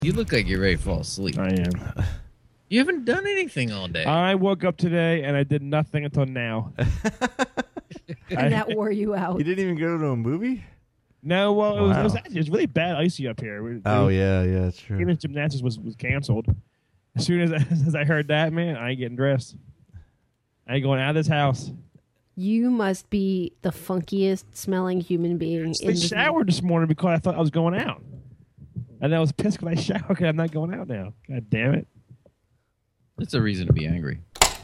You look like you're ready to fall asleep. I am. You haven't done anything all day. I woke up today and I did nothing until now. And that wore you out. You didn't even go to a movie? No, well, Wow. it was really bad icy up here. Yeah, that's true. Even gymnastics was canceled. As soon as I heard that, man, I ain't getting dressed. I ain't going out of this house. You must be the funkiest smelling human being. I showered this morning because I thought I was going out. And I was pissed when I showered because I'm not going out now. God damn it. That's a reason to be angry.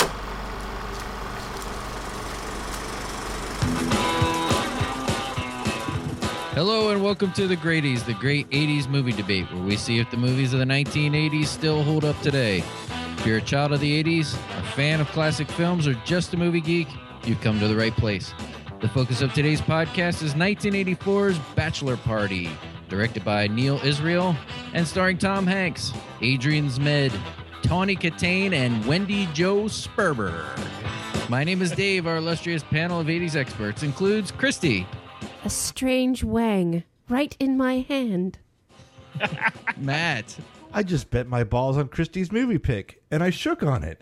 Hello and welcome to The Greaties, the great 80s movie debate, where we see if the movies of the 1980s still hold up today. If you're a child of the 80s, a fan of classic films, or just a movie geek, you've come to the right place. The focus of today's podcast is 1984's Bachelor Party, directed by Neil Israel and starring Tom Hanks, Adrian Zmed, Tawny Katane, and Wendy Jo Sperber. My name is Dave. Our illustrious panel of 80s experts includes Christy. A strange wang right in my hand. Matt. I just bet my balls on Christie's movie pick, and I shook on it.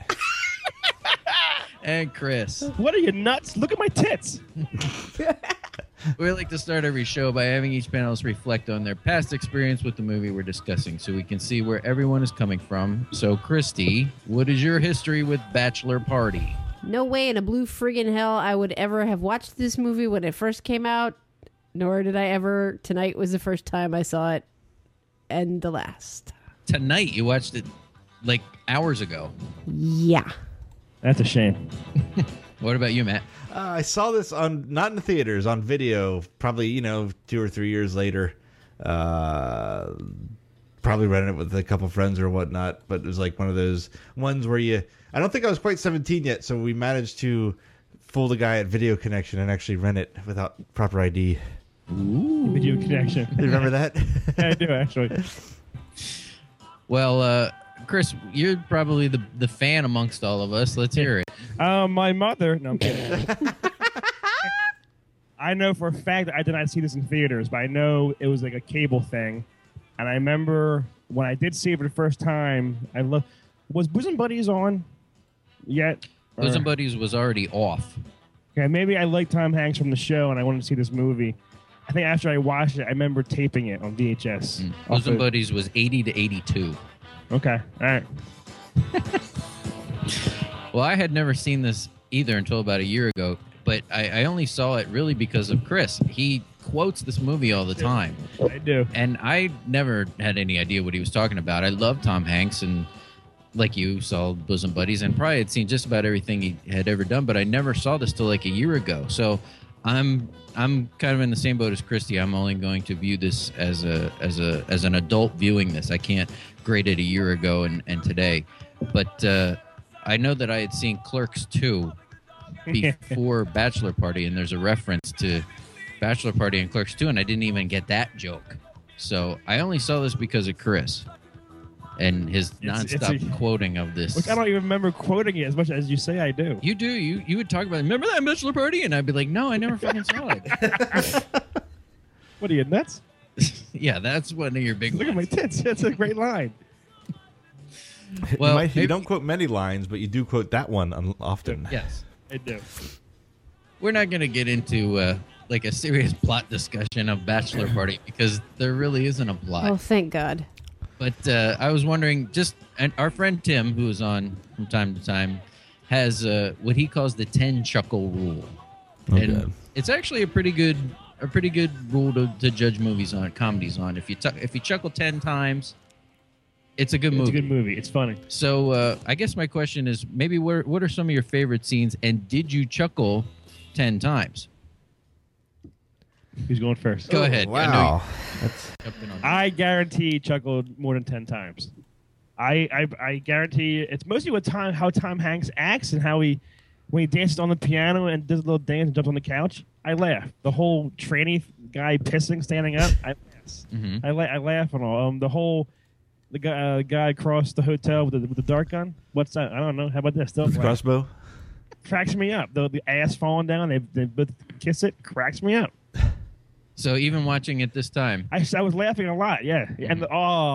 And Chris. What are you, nuts? Look at my tits. We like to start every show by having each panelist reflect on their past experience with the movie we're discussing so we can see where everyone is coming from. So, Christy, what is your history with Bachelor Party? No way in a blue friggin' hell I would ever have watched this movie when it first came out, nor did I ever. Tonight was the first time I saw it, and the last. Tonight, you watched it like hours ago. Yeah. That's a shame. What about you, Matt? I saw this not in the theaters, on video, probably, 2 or 3 years later. Probably rented it with a couple friends or whatnot, but it was like one of those ones where I don't think I was quite 17 yet, so we managed to fool the guy at Video Connection and actually rent it without proper ID. Ooh. Video Connection. You remember that? Yeah, I do, actually. Well, Chris, you're probably the fan amongst all of us. Let's hear it. My mother... No, I'm kidding. I know for a fact that I did not see this in theaters, but I know it was like a cable thing. And I remember when I did see it for the first time, was Bosom Buddies on yet? Bosom Buddies was already off. Okay, maybe I liked Tom Hanks from the show and I wanted to see this movie. I think after I watched it, I remember taping it on VHS. Bosom Buddies was 80 to 82. Okay, all right. Well, I had never seen this either until about a year ago, but I only saw it really because of Chris. He quotes this movie all the time. I do. And I never had any idea what he was talking about. I love Tom Hanks, and like you, saw Bosom Buddies, and probably had seen just about everything he had ever done, but I never saw this till like a year ago. So I'm kind of in the same boat as Christy. I'm only going to view this as an adult viewing this. I can't grade it a year ago and today. But I know that I had seen Clerks 2 before Bachelor Party, and there's a reference to Bachelor Party and Clerks 2, and I didn't even get that joke. So I only saw this because of Chris and his nonstop quoting of this. Which I don't even remember quoting it as much as you say I do. You do. You would talk about it. Remember that Bachelor Party? And I'd be like, no, I never fucking saw it. What are you, nuts? Yeah, that's one of your big Look ones. at my tits. That's a great line. Well, you don't quote many lines, but you do quote that one often. Yes. I do. We're not going to get into like a serious plot discussion of Bachelor Party because there really isn't a plot. Oh, thank God. But I was wondering, and our friend Tim, who is on from time to time, has what he calls the 10 chuckle rule. Oh, and God. It's actually a pretty good rule to judge comedies on. If you chuckle 10 times, it's a good movie. It's a good movie. It's funny. So I guess my question is, maybe what are some of your favorite scenes, and did you chuckle 10 times? Who's going first? Go ahead. Wow. I guarantee he chuckled more than 10 times. I guarantee it's mostly how Tom Hanks acts and how when he dances on the piano and does a little dance and jumps on the couch. I laugh. The whole tranny guy pissing, standing up. I laugh. Mm-hmm. I laugh on all. The guy across the hotel with the dart gun. What's that? I don't know. How about this? Crossbow? Cracks me up. The ass falling down. They both kiss it. Cracks me up. So even watching it this time, I was laughing a lot. Yeah. And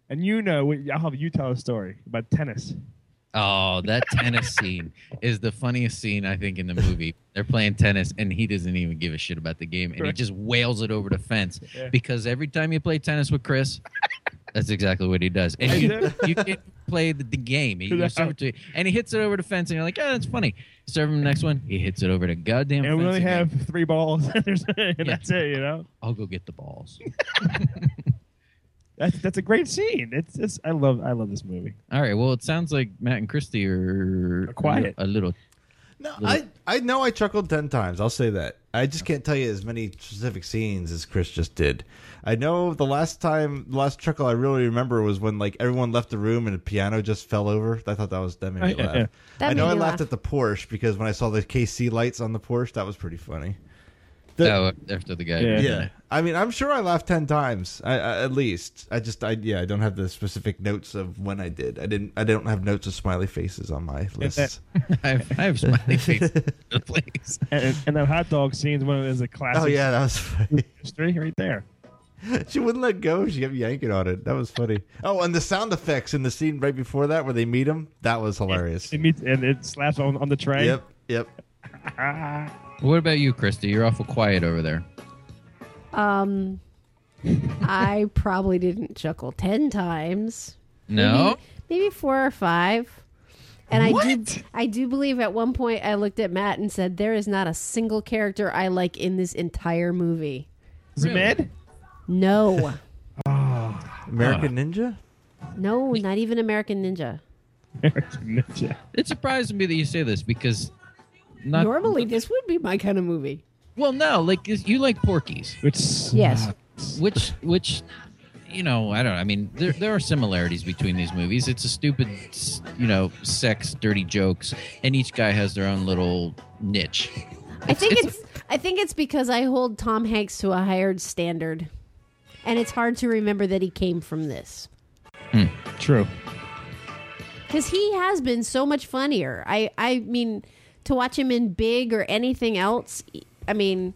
And I'll have you tell a story about tennis. Oh, that tennis scene is the funniest scene, I think, in the movie. They're playing tennis, and he doesn't even give a shit about the game, and he just wails it over the fence. Yeah. Because every time you play tennis with Chris, that's exactly what he does. And you can play the game. You serve it to, and he hits it over the fence, and you're like, oh, that's funny. Serve him the next one, he hits it over the goddamn fence. And we only again. have 3 balls, and that's it, I'll go get the balls. That's a great scene. It's I love this movie. All right, well, it sounds like Matt and Christy are quiet. A little. No, I know I chuckled 10 times. I'll say that. I just can't tell you as many specific scenes as Chris just did. I know the last chuckle I really remember was when like everyone left the room and the piano just fell over. I thought that made me laugh. Yeah. That I know made I me laughed laugh. at the Porsche because when I saw the KC lights on the Porsche, that was pretty funny. After the guy. Yeah. Yeah, I mean, I'm sure I laughed 10 times at least. I don't have the specific notes of when I did. I don't have notes of smiley faces on my list. I have smiley faces. Please. And the hot dog scene's one of the classic. Oh yeah, that was funny. history right there. She wouldn't let go. She kept yanking on it. That was funny. Oh, and the sound effects in the scene right before that where they meet him, that was hilarious. And it slaps on the tray. Yep. What about you, Christy? You're awful quiet over there. I probably didn't chuckle 10 times. No? Maybe 4 or 5. And I do believe at one point I looked at Matt and said, there is not a single character I like in this entire movie. Is it Med? No. American Ninja? No, not even American Ninja. Ninja. It surprises me that you say this because Normally, this would be my kind of movie. Well, no, like you like Porky's, Yes. which I don't know. I mean, there are similarities between these movies. It's a stupid, sex, dirty jokes, and each guy has their own little niche. I think it's because I hold Tom Hanks to a higher standard, and it's hard to remember that he came from this. True. Because he has been so much funnier. I mean, to watch him in Big or anything else, I mean,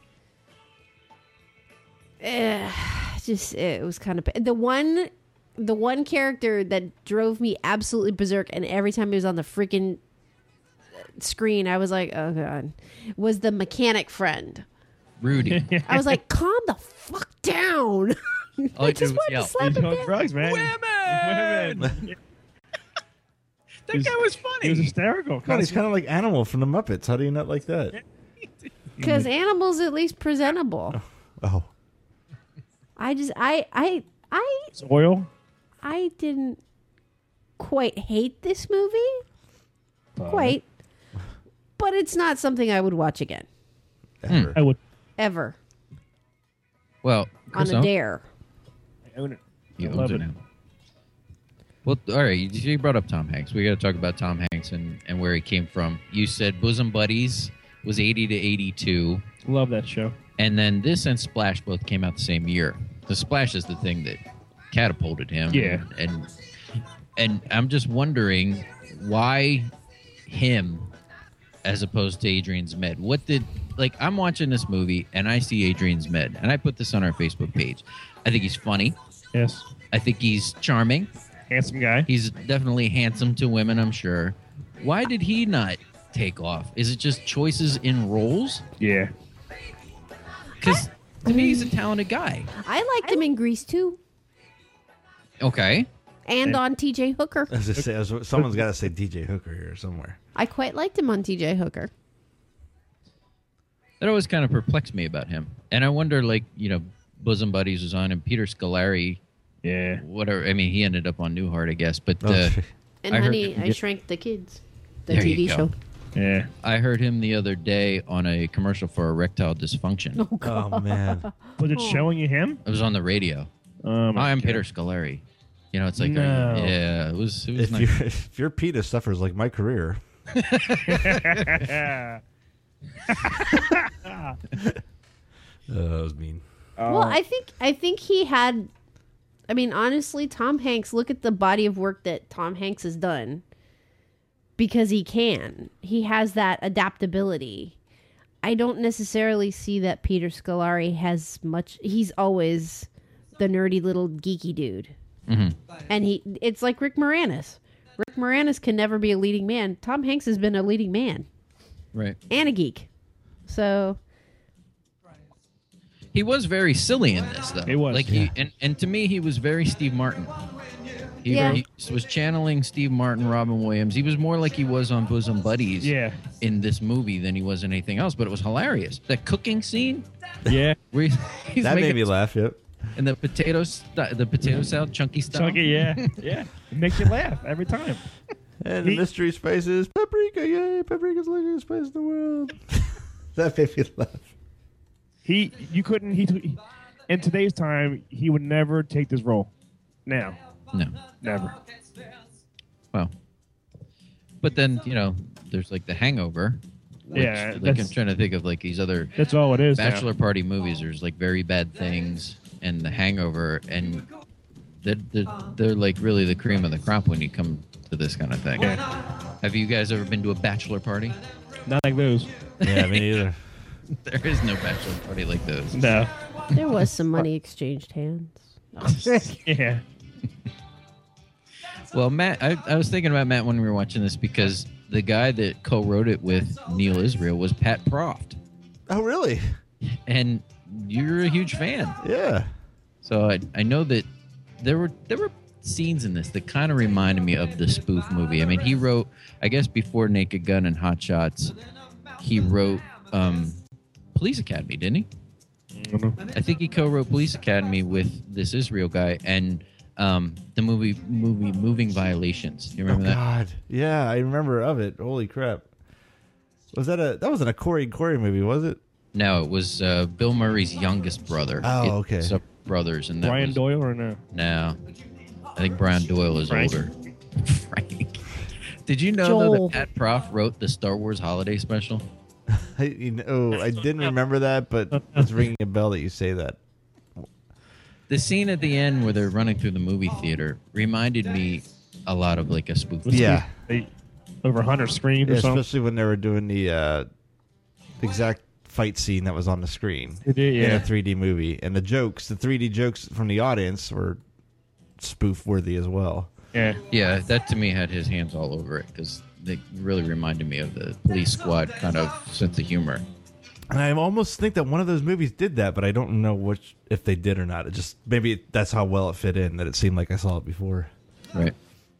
it was kind of the one character that drove me absolutely berserk, and every time he was on the freaking screen, I was like, oh god, was the mechanic friend. Rudy. I was like, calm the fuck down. All I I did just was wanted yell. to slap He's him on down. drugs, man. Women! That guy was funny. He was hysterical. God, he's kind of like Animal from the Muppets. How do you not like that? Because Animal's at least presentable. Oh. I It's oil. I didn't quite hate this movie. Quite. But it's not something I would watch again. Ever. I would Ever. Well, On Chris, a dare. own it. You I owns love it it. now. Well, all right. You brought up Tom Hanks. We got to talk about Tom Hanks and where he came from. You said Bosom Buddies was 80 to 82. Love that show. And then this and Splash both came out the same year. The Splash is the thing that catapulted him. Yeah. And I'm just wondering why him as opposed to Adrian's Med. I'm watching this movie and I see Adrian's Med, and I put this on our Facebook page. I think he's funny. Yes. I think he's charming. Handsome guy. He's definitely handsome to women, I'm sure. Why did he not take off? Is it just choices in roles? Yeah. Because to me, he's a talented guy. I liked him in Grease too. Okay. And on TJ Hooker. I was just say, someone's got to say DJ Hooker here somewhere. I quite liked him on TJ Hooker. That always kind of perplexed me about him. And I wonder, Bosom Buddies was on, and Peter Scolari, Yeah. whatever. I mean, he ended up on Newhart, I guess. But And I heard Honey, him I get- Shrank the Kids. The There you TV go. show. Yeah. I heard him the other day on a commercial for erectile dysfunction. Oh, God. Oh, man. Was it showing you him? It was on the radio. Oh, my Hi, I'm God. Peter Scolari. It's like, No. yeah, it was If, nice. if your penis suffers like my career. That was mean. Well, I think he had. I mean, honestly, Tom Hanks. Look at the body of work that Tom Hanks has done. Because he can. He has that adaptability. I don't necessarily see that Peter Scolari has much. He's always the nerdy little geeky dude. And it's like Rick Moranis. Rick Moranis can never be a leading man. Tom Hanks has been a leading man. Right. And a geek. So he was very silly in this, though. He was. Like and to me, he was very Steve Martin. He was channeling Steve Martin, Robin Williams. He was more like he was on Bosom Buddies in this movie than he was in anything else, but it was hilarious. That cooking scene, Yeah. where he's That made making- me laugh. Yep. And the potato salad, chunky style. Chunky, yeah. Yeah. It makes you laugh every time. And the mystery spice is paprika. Yay! Paprika's the latest spice in the world. That made me laugh. In today's time, he would never take this role. Now. No. Never. Well, but then, there's like The Hangover. Which, Yeah, like, that's- I'm trying to think of like these other That's all it is. bachelor party movies. There's like Very Bad Things and The Hangover, and they're like really the cream of the crop when you come to this kind of thing. Yeah. Have you guys ever been to a bachelor party? Now. Not like those. Yeah, me neither. There is no bachelor party like those. No. there was some money exchanged hands. Yeah. Well, Matt, I was thinking about Matt when we were watching this because the guy that co-wrote it with Neil Israel was Pat Proft, Oh, really? and you're a huge fan. Yeah. So I know that there were scenes in this that kind of reminded me of the spoof movie. I mean, he wrote, I guess before Naked Gun and Hot Shots, he wrote Police Academy, didn't he? I don't know. I think he co-wrote Police Academy with this Israel guy and the movie Moving Violations. You remember that? God. Yeah, I remember of it. Holy crap. That wasn't a Corey movie, was it? No, it was Bill Murray's youngest brother. Oh, okay. It's brothers, and that Brian was, Doyle or no? No, I think Brian Doyle is Frank? older. Frank. Did you know though, Joel. that Pat Proft wrote the Star Wars Holiday Special? I didn't remember that, but it's ringing a bell that you say that. The scene at the end where they're running through the movie theater reminded me a lot of like a spook. Yeah. Over 100 screens Yeah, or something. especially when they were doing the exact fight scene that was on the screen They did, in yeah. a 3D movie. And the 3D jokes from the audience were spoof-worthy as well. Yeah. Yeah, that to me had his hands all over it because they really reminded me of the Police Squad kind of sense of humor. And I almost think that one of those movies did that, but I don't know if they did or not. It just maybe that's how well it fit in that it seemed like I saw it before. Right.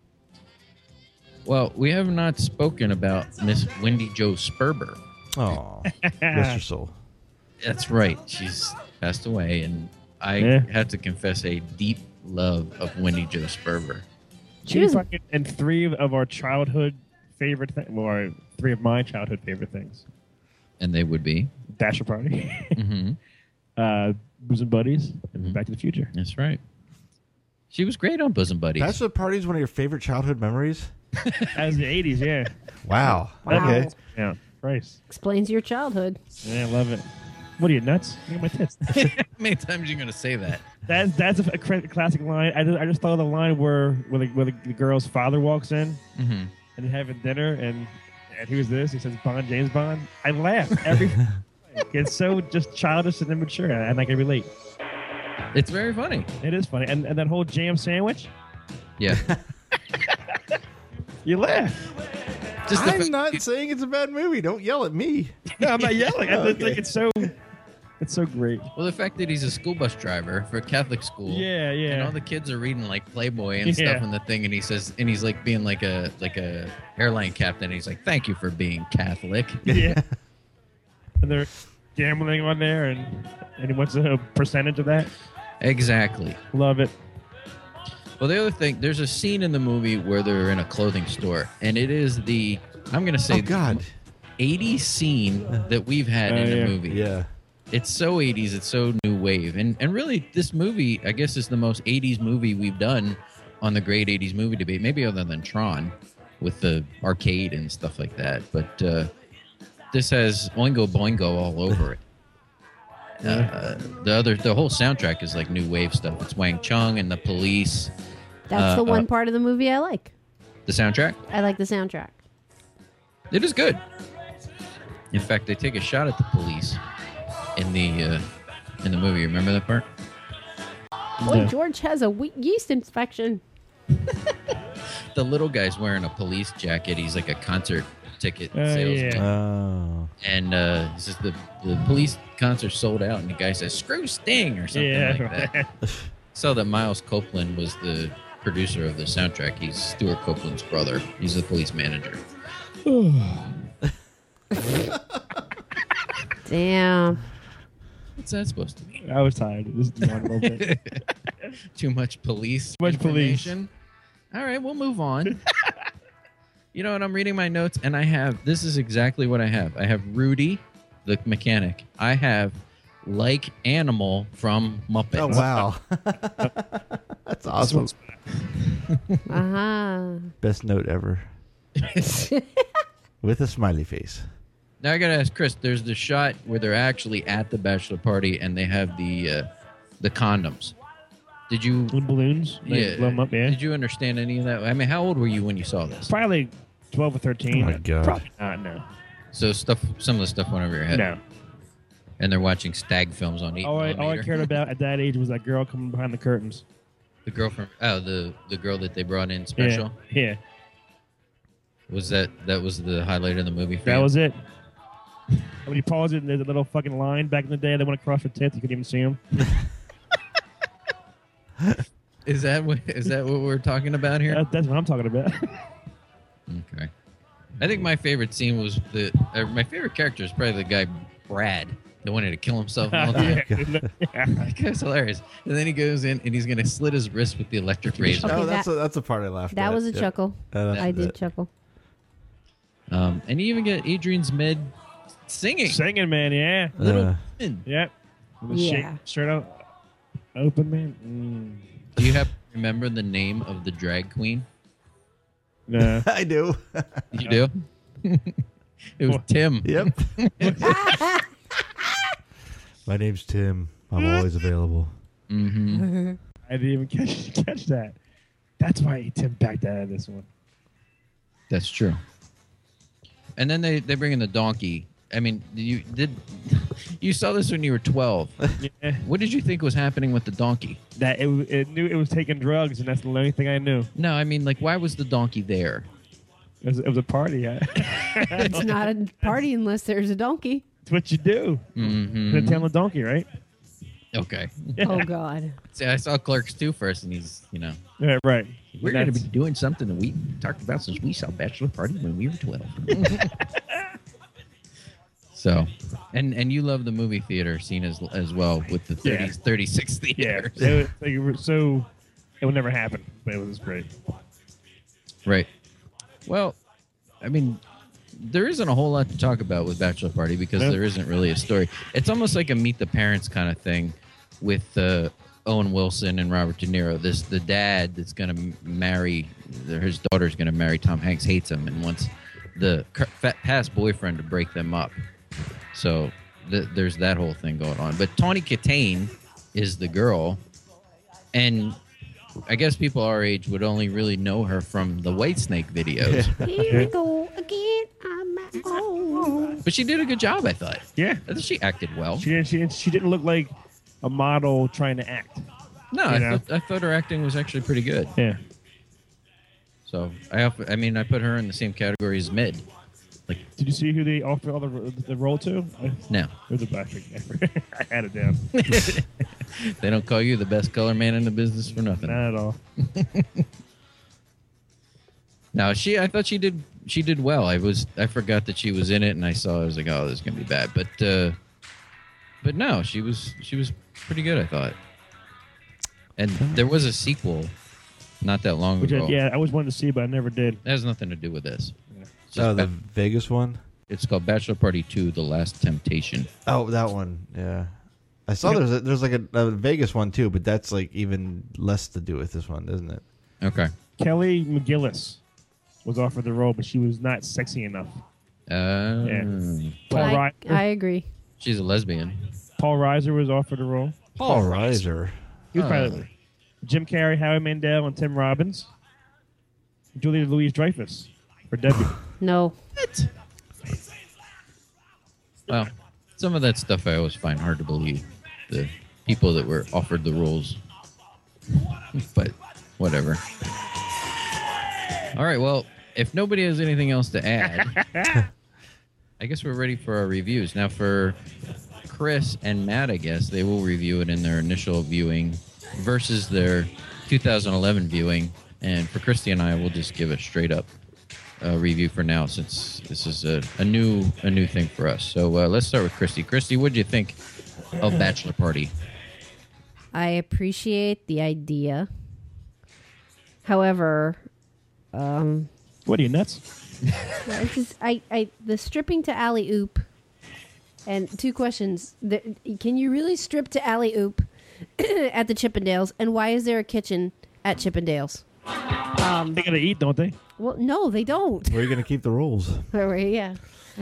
Well, we have not spoken about Miss Wendy Jo Sperber. Oh, rest your soul. That's right. She's passed away, and I Yeah. have to confess a deep love of Wendy Jo Sperber. She was fucking in three of our childhood favorite things. Well, three of my childhood favorite things. And they would be. Dasher Party, Mm-hmm. Bosom Buddies, and Back to the Future. That's right. She was great on Bosom Buddies. Bachelor Party is one of your favorite childhood memories? As the 80s, yeah. Wow. Wow. Okay. Yeah. Christ. Explains your childhood. Yeah, I love it. What are you, nuts? Look at my tits. How many times are you going to say that? That's a classic line. I just thought of the line where the girl's father walks in Mm-hmm. and they're having dinner and who's this? He says Bond, James Bond. I laugh every. It's so just childish and immature, and I can relate. It's very funny. It is funny, and that whole jam sandwich, Yeah. you laugh. Just the I'm fact- not saying it's a bad movie. Don't yell at me. No, I'm not yelling. Oh, I just okay. think it's so great. Well, the fact that he's a school bus driver for a Catholic school. Yeah, yeah. And all the kids are reading like Playboy and stuff Yeah. in the thing, and he's like being like a airline captain. He's like, "Thank you for being Catholic." Yeah. And they're gambling on there, and he wants a percentage of that. Exactly. Love it. Well, the other thing, there's a scene in the movie where they're in a clothing store, and it is I'm going to say, Oh, God. 80s scene that we've had in yeah. a movie. Yeah. It's so 80s, it's so new wave. And really, this movie, I guess, is the most 80s movie we've done on the Great 80s Movie Debate, maybe other than Tron with the arcade and stuff like that. But this has Oingo Boingo all over it. The whole soundtrack is like new wave stuff. It's Wang Chung and the Police. That's the one part of the movie I like. The soundtrack, I like the soundtrack. it is good. In fact, they take a shot at the Police in the movie. Remember that part? Boy, George has a yeast infection. The little guy's wearing a police jacket. He's like a concert ticket salesman. Yeah. Oh. And he says the police concert sold out, and the guy says, "Screw Sting," or something like that. Saw that Miles Copeland was the producer of the soundtrack. He's Stuart Copeland's brother. He's the police manager. Damn. What's that supposed to mean? I was tired. This is a little bit. Too much police Too much police. information? All right, we'll move on. You know what? I'm reading my notes, and this is exactly what I have. I have Rudy, the mechanic. I have like Animal from Muppets. Oh, wow. That's awesome. Best note ever. With a smiley face. Now I gotta ask Chris. There's the shot where they're actually at the bachelor party, and they have the condoms. Did you? Little balloons. They blow 'em up, yeah. Did you understand any of that? I mean, how old were you when you saw this? Probably 12 or 13. Oh, my God. Probably not, no. So some of the stuff went over your head. No. And they're watching stag films on 8 All I millimeter. cared about at that age was that girl coming behind the curtains. The girl from the girl that they brought in special. Yeah. Was that was the highlight of the movie for That you? was it. When you pause it and there's a little fucking line back in the day, they went across your tits, you couldn't even see them. Is that what we're talking about here? That's what I'm talking about. Okay. I think my favorite scene was my favorite character is probably the guy Brad that wanted to kill himself all the time. That guy's hilarious. And then he goes in and he's gonna slit his wrist with the electric razor. Okay, Oh, that's a part I laughed at. That was a Yep. chuckle. I did chuckle. And you even get Adrian's Med singing. Singing, man, yeah. Little women. Yep. With the Yeah. shirt out, open, man. Do you happen to remember the name of the drag queen? No. I do. You do? It was Tim. Yep. My name's Tim. I'm always available. Mm-hmm. I didn't even catch that. That's why Tim backed out of this one. That's true. And then they bring in the donkey. I mean, you saw this when you were 12. Yeah. What did you think was happening with the donkey? That it knew it was taking drugs, and that's the only thing I knew. No, I mean, like, why was the donkey there? It was a party. It's not a party unless there's a donkey. It's what you do. Mm-hmm. The tail of donkey, right? Okay. Oh, God. See, I saw Clerks 2 first, and he's, Yeah, right. we're going to be doing something that we talked about since we saw Bachelor Party when we were 12. So, and you love the movie theater scene as well with the 36 theaters. Yeah. It would never happen, but it was great. Right. Well, I mean, there isn't a whole lot to talk about with Bachelor Party because there isn't really a story. It's almost like a Meet the Parents kind of thing with Owen Wilson and Robert De Niro. The dad that's going to marry, his daughter's going to marry Tom Hanks, hates him and wants the past boyfriend to break them up. So there's that whole thing going on. But Tawny Katane is the girl, and I guess people our age would only really know her from the Whitesnake videos. Here we go again on my own. But she did a good job, I thought. Yeah. I thought she acted well. She didn't look like a model trying to act. No, I thought her acting was actually pretty good. Yeah. So I put her in the same category as Mid. Did you see who they offered all the role to? No. It was a bastard. I had it down. They don't call you the best color man in the business for nothing. Not at all. No, I thought she did well. I forgot that she was in it, and I was like, oh, this is gonna be bad. But no, she was pretty good, I thought. And there was a sequel not that long ago. I always wanted to see, but I never did. It has nothing to do with this. It's Oh, just the Vegas one? it's called Bachelor Party 2: The Last Temptation. Oh, that one. Yeah. I saw there's like a Vegas one too, but that's like even less to do with this one, isn't it? Okay. Kelly McGillis was offered the role, but she was not sexy enough. Paul I Reiser, agree. She's a lesbian. Paul Reiser was offered the role. Paul Reiser. He was probably Jim Carrey, Howie Mandel, and Tim Robbins. Julia Louis-Dreyfus for Debbie. No. What? Well, some of that stuff I always find hard to believe. The people that were offered the roles. But whatever. All right, well, if nobody has anything else to add, I guess we're ready for our reviews. Now, for Chris and Matt, I guess, they will review it in their initial viewing versus their 2011 viewing. And for Christy and I, we'll just give a straight-up review for now, since this is a new thing for us. So let's start with Christy. Christy, what did you think of Bachelor Party? I appreciate the idea. However, what are you, nuts? it's just, the stripping to alley oop, and two questions: can you really strip to alley oop at the Chippendales, and why is there a kitchen at Chippendales? They gotta eat, don't they? Well, no, they don't. Where are you going to keep the rules? Yeah.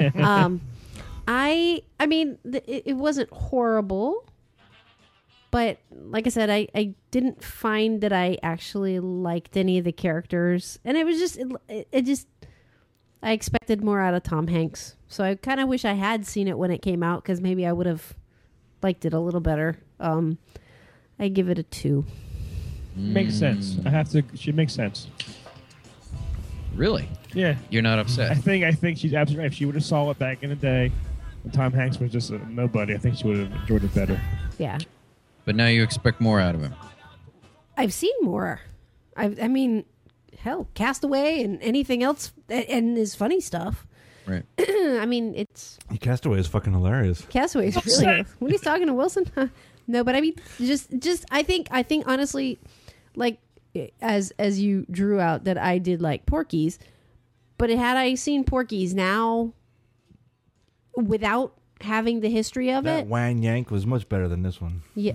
I mean, it wasn't horrible, but like I said, I didn't find that I actually liked any of the characters, and it was just it just I expected more out of Tom Hanks, so I kind of wish I had seen it when it came out, because maybe I would have liked it a little better. I give it a 2. Makes sense. Should make sense. Really? Yeah. You're not upset? I think she's absolutely right. If she would have saw it back in the day when Tom Hanks was just a nobody, I think she would have enjoyed it better. Yeah. But now you expect more out of him. I've seen more. I mean, hell, Castaway and anything else, and his funny stuff. Right. I mean, it's... Castaway is fucking hilarious. Castaway is really... When he's talking to Wilson? No, but I mean, just I think honestly, like, as you drew out that I did like Porky's, but had I seen Porky's now without having the history of That it... Wang Yank was much better than this one. Yeah,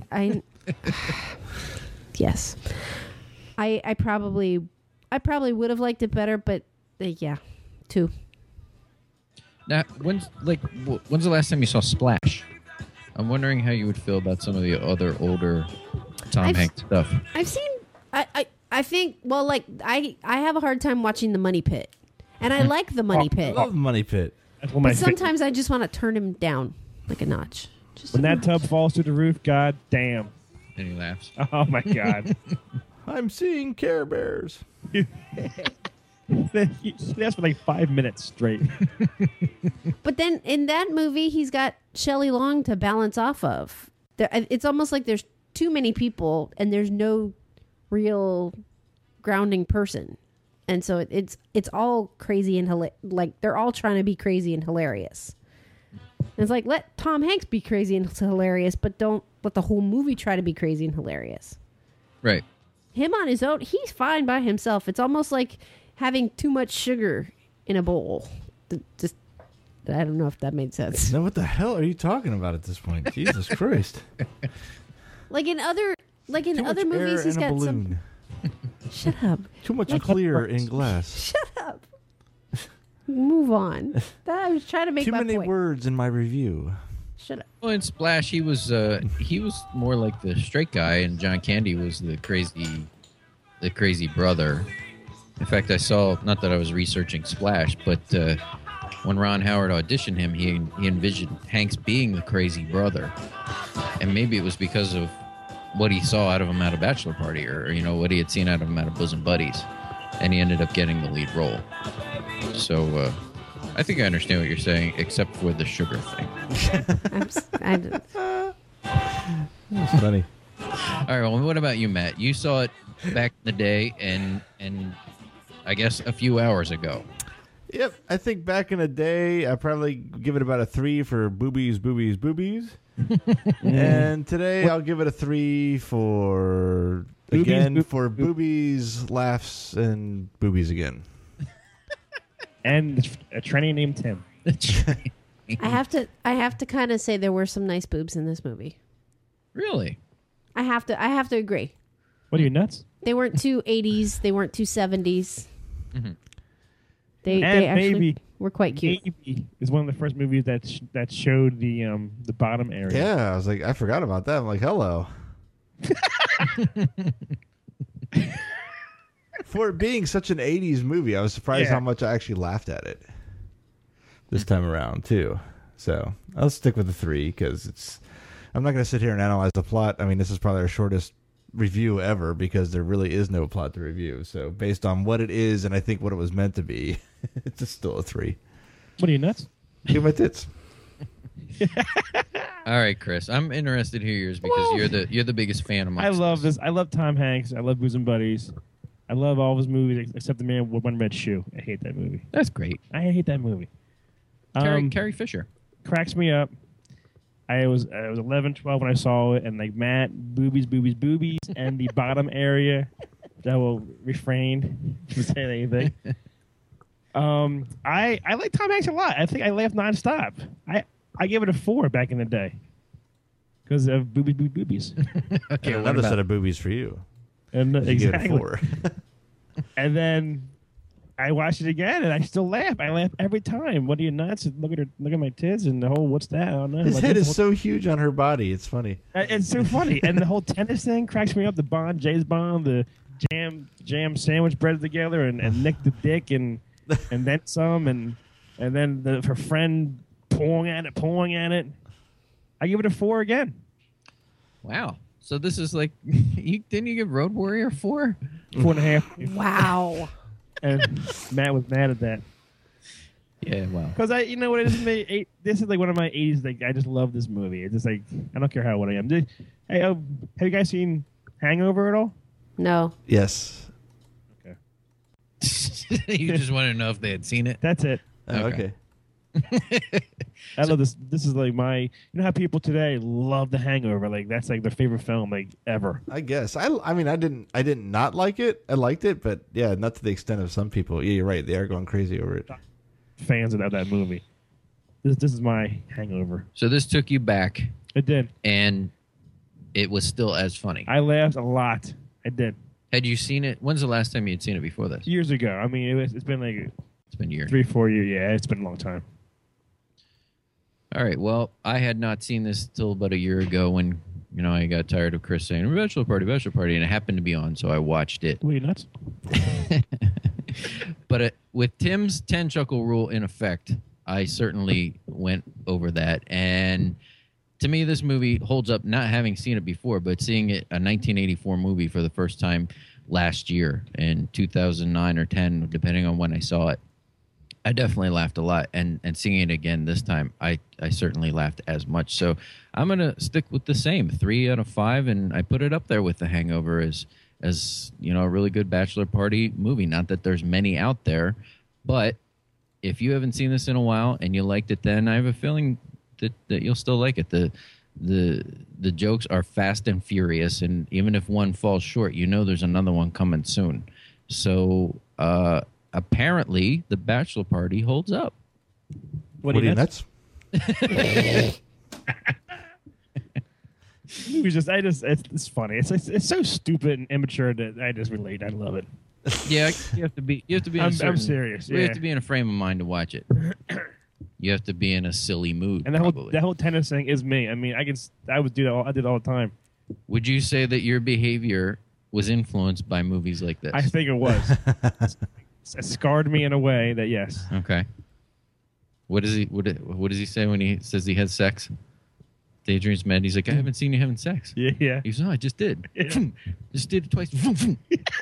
yes. I probably would have liked it better, but yeah, 2. Now, when's the last time you saw Splash? I'm wondering how you would feel about some of the other older Tom Hanks stuff. I've seen. I think. Well, like I have a hard time watching The Money Pit, and I like The Money Pit. I love Money Pit. That's one of my But sometimes I just want to turn him down like a notch. Just when that tub falls through the roof, god damn. And he laughs. Oh my god. I'm seeing Care Bears. That's for like 5 minutes straight. But then in that movie, he's got Shelley Long to balance off of. It's almost like there's too many people and there's no real grounding person, and so it's all crazy and like they're all trying to be crazy and hilarious. And it's like, let Tom Hanks be crazy and hilarious, but don't let the whole movie try to be crazy and hilarious. Right. Him on his own, he's fine by himself. It's almost like having too much sugar in a bowl. Just, I don't know if that made sense. Now, what the hell are you talking about at this point? Jesus Christ! Like in other Too other much movies, air he's in a got balloon. some. Shut up! Too much clear in glass. Shut up! Move on. I was trying to make Too my many point. words in my review. Shut up. Well, in Splash, he was more like the straight guy, and John Candy was the crazy brother. In fact, I saw, not that I was researching Splash, but when Ron Howard auditioned him, he envisioned Hanks being the crazy brother, and maybe it was because of what he saw out of him at a bachelor party, or what he had seen out of him at a Bosom Buddies, and he ended up getting the lead role. So I think I understand what you're saying, except for the sugar thing. That's funny. All right, well, what about you, Matt? You saw it back in the day, and I guess a few hours ago. Yep, I think back in the day, I probably give it about a 3 for boobies. And today, I'll give it a 3 for for boobies, laughs, and boobies again. And a tranny named Tim. I have to kind of say there were some nice boobs in this movie. Really? I have to agree. What are you, nuts? They weren't too 80s. They weren't too 70s. Mm-hmm. They actually were quite cute. Maybe is one of the first movies that showed the bottom area. Yeah, I was like, I forgot about that. I'm like, hello. For it being such an 80s movie, I was surprised how much I actually laughed at it this time around, too. So I'll stick with the 3 because I'm not going to sit here and analyze the plot. I mean, this is probably our shortest review ever because there really is no plot to review. So based on what it is and I think what it was meant to be, it's still a 3. What are you, nuts? Give my tits. All right, Chris. I'm interested to hear yours because you're the biggest fan of mine. I love this. I love Tom Hanks. I love Bosom Buddies. I love all of his movies except The Man with One Red Shoe. I hate that movie. That's great. I hate that movie. Carrie Fisher. Cracks me up. I was 11, 12 when I saw it, and like Matt, boobies, and the bottom area. I will refrain from saying anything. I like Tom Hanks a lot. I think I laughed nonstop. I gave it a 4 back in the day because of boobies. Okay, And another set of boobies for you. And You gave it a exactly. 4. And then I watched it again, and I still laugh. I laugh every time. What are you nuts? Look at my tits and the whole what's that? I don't know. His Like, head this is so huge on her body. It's funny. It's so funny, and the whole tennis thing cracks me up. The James Bond, the jam sandwich bread together, and Nick the Dick, and then some, and then her friend pulling at it. I give it a 4 again. Wow. So this is like, didn't you give Road Warrior 4? 4.5. Wow. And Matt was mad at that. Yeah, wow. Because you know what it is? This is like one of my 80s. Like, I just love this movie. It's just like, I don't care how old I am. Hey, have you guys seen Hangover at all? No. Yes. Okay. You just want to know if they had seen it? That's it. Oh, Okay. okay. I love this. This is like you know how people today love The Hangover? Like, that's like their favorite film, like, ever. I guess. I mean, I didn't not like it. I liked it, but yeah, not to the extent of some people. Yeah, you're right. They are going crazy over it. Fans of that movie. This is my Hangover. So this took you back, It did. and it was still as funny. I laughed a lot. I did. Had you seen it? When's the last time you'd seen it before this? Years ago. I mean, it's been like It's been years. 3-4 years. Yeah, it's been a long time. All right. Well, I had not seen this till about a year ago when, I got tired of Chris saying, bachelor party, and it happened to be on, so I watched it. Were you nuts? But with Tim's 10 chuckle rule in effect, I certainly went over that. And to me, this movie holds up, not having seen it before, but seeing it, a 1984 movie for the first time last year in 2009 or 10, depending on when I saw it. I definitely laughed a lot, and seeing it again this time, I certainly laughed as much. So I'm gonna stick with the same 3 out of 5, and I put it up there with The Hangover as a really good bachelor party movie. Not that there's many out there, but if you haven't seen this in a while and you liked it then, I have a feeling that you'll still like it. The jokes are fast and furious, and even if one falls short, there's another one coming soon. So apparently, the bachelor party holds up. What are you nuts? It's funny. It's so stupid and immature that I just relate. I love it. Yeah, you have to be. I'm serious. You Yeah. have to be in a frame of mind to watch it. You have to be in a silly mood. And that whole tennis thing is me. I mean, I would do that. I did it all the time. Would you say that your behavior was influenced by movies like this? I think it was. It scarred me in a way that yes. Okay. What does he say when he says he has sex? Daydream's mad. He's like, I haven't seen you having sex. Yeah. He's I just did. Yeah. Just did it twice. So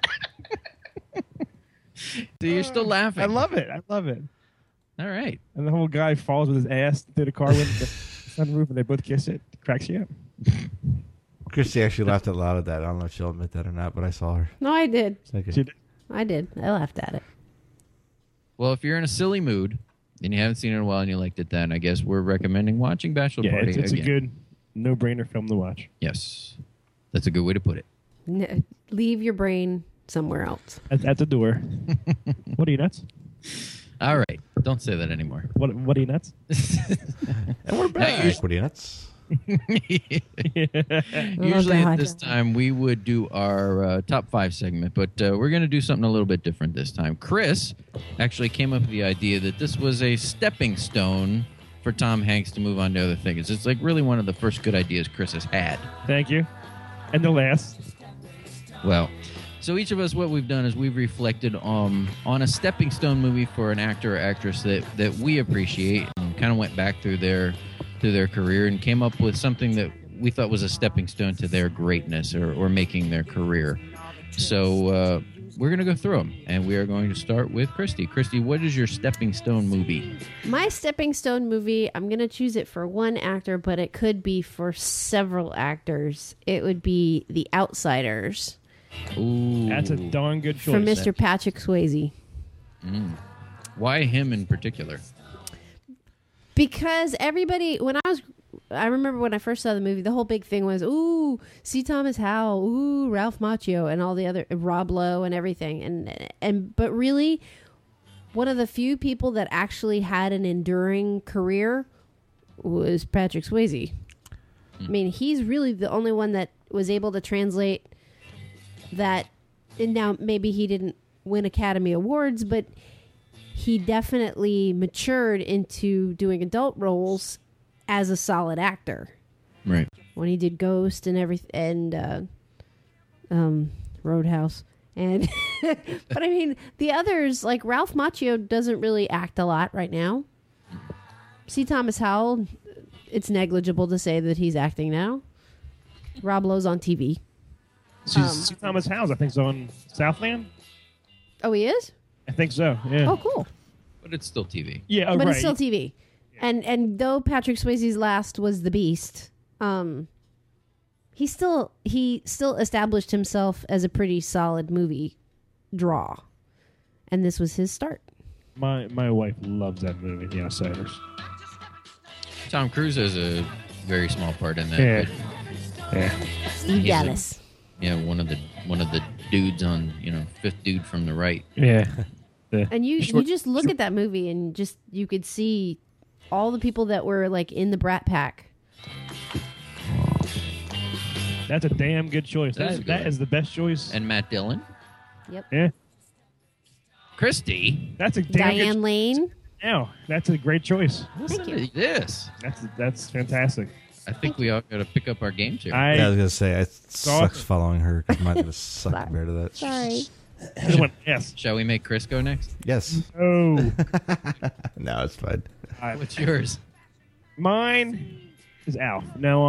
you're still laughing. I love it. All right. And the whole guy falls with his ass through the car window, the sunroof, and they both kiss it. Cracks you up. Christy actually laughed out loud at that. I don't know if she'll admit that or not, but I saw her. No, I did. Okay. She did. I did. I laughed at it. Well, if you're in a silly mood and you haven't seen it in a while and you liked it then, I guess we're recommending watching Bachelor Yeah, Party it's a again. good no-brainer film to watch. Yes. That's a good way to put it. Leave your brain somewhere else. At the door. What are you nuts? All right. Don't say that anymore. What are you nuts? And we're back. What are you nuts? Usually at God. this time we would do our top 5 segment, but we're going to do something a little bit different this time. Chris actually came up with the idea that this was a stepping stone for Tom Hanks to move on to other things. It's like really one of the first good ideas Chris has had. Thank you. And the last. Well, so each of us, what we've done is we've reflected on a stepping stone movie for an actor or actress that we appreciate, and kind of went back through their career and came up with something that we thought was a stepping stone to their greatness or making their career. So we're going to go through them, and we are going to start with Christy. Christy, what is your stepping stone movie? My stepping stone movie, I'm going to choose it for one actor, but it could be for several actors. It would be The Outsiders. Ooh. That's a darn good choice. From Mr. Patrick Swayze. Why him in particular? Because everybody, I remember when I first saw the movie, the whole big thing was, ooh, C. Thomas Howell, ooh, Ralph Macchio, and all the other, Rob Lowe and everything. But really, one of the few people that actually had an enduring career was Patrick Swayze. I mean, he's really the only one that was able to translate that. And now, maybe he didn't win Academy Awards, but he definitely matured into doing adult roles as a solid actor. Right. When he did Ghost and everything, and Roadhouse. And but I mean, the others, like Ralph Macchio doesn't really act a lot right now. C. Thomas Howell, it's negligible to say that he's acting now. Rob Lowe's on TV. C. Thomas Howell, I think, is on Southland. Oh, he is? I think so, yeah. Oh, cool. But it's still TV. Yeah, But right. it's still TV. And though Patrick Swayze's last was The Beast, he still established himself as a pretty solid movie draw. And this was his start. My wife loves that movie, The Outsiders. Tom Cruise has a very small part in that. Yeah. but Yeah. Steve He's a- Dallas. Yeah, one of the dudes on, fifth dude from the right. Yeah. And you just look at that movie and you could see all the people that were like in the Brat Pack. That's a damn good choice. That is a good That one. is the best choice. And Matt Dillon. Yep. Yeah. Christy. That's a damn Diane good Lane. Yeah, that's a great choice. Listen to this. That's fantastic. I think we all got to pick up our games here. Yeah, I was gonna say it sucks awesome. following her because mine would suck Sorry. compared to that. Sorry. This one, yes. Shall we make Chris go next? Yes. Oh. No, it's fine. What's yours? Mine is Alf. Now,